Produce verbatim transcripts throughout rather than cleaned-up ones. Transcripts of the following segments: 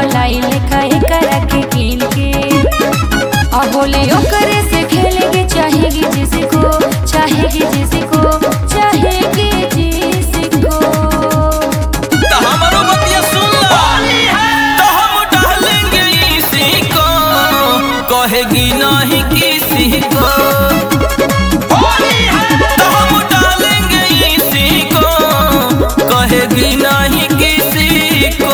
मलाई लेखा करा के कीन के। अब बोले ओकरे से खेलेगी चाहेगी जिसको, चाहेगी जिसको, चाहेगी जिसको। तो हमारो बतिया सुन ला, तो हम डालेंगे इसी को, कहेगी नहीं किसी को। तो हम डालेंगे इसी को, कहेगी नहीं किसी को।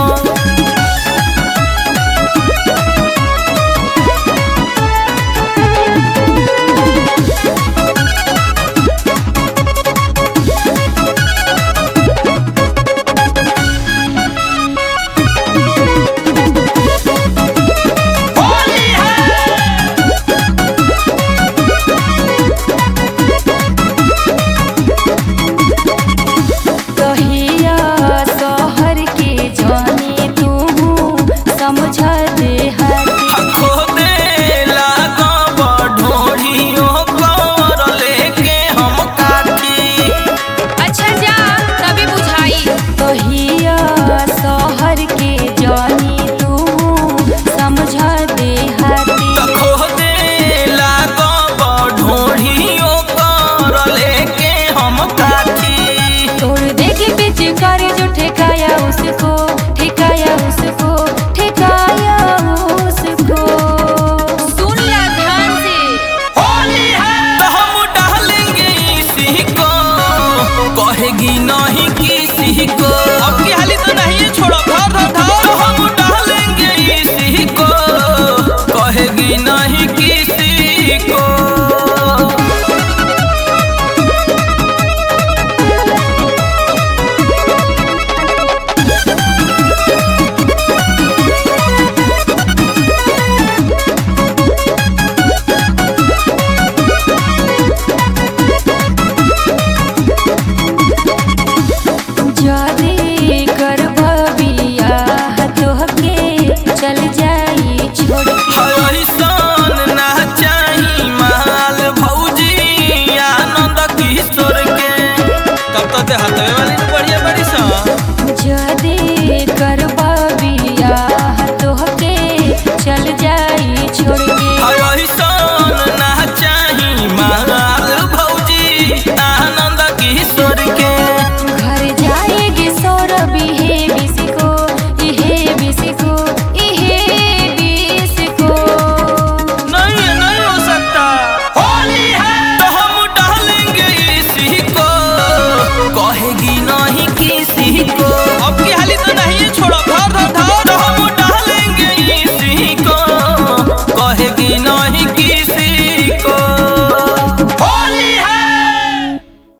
ठेकाया उसको, ठेकाया उसको, ठेकाया उसको। सुन ला ध्यान से, होली है तो हम डालेंगे इसी को, कहेगी नहीं किसी को। अब की हाली तो नहीं है, छोड़ो धर धर धर। तो हम डालेंगे इसी को, कहेगी नहीं किसी को। चल जाई छोड़ ऐसन ना चाही माल भौजी आनंद किशोर के। तब तो देहातवे वाली ने बढ़िया बड़ी सा जदे करबा बियाह तोहके चल जाई छोड़ के। ऐसन ना चाही माल भौजी आनंद किशोर के। घर जाएगी सौरभी हे बिसको, इहे बिसको, कहेगी नहीं किसी को। अब की हाली तो नहीं है, छोड़ो धर धर धर।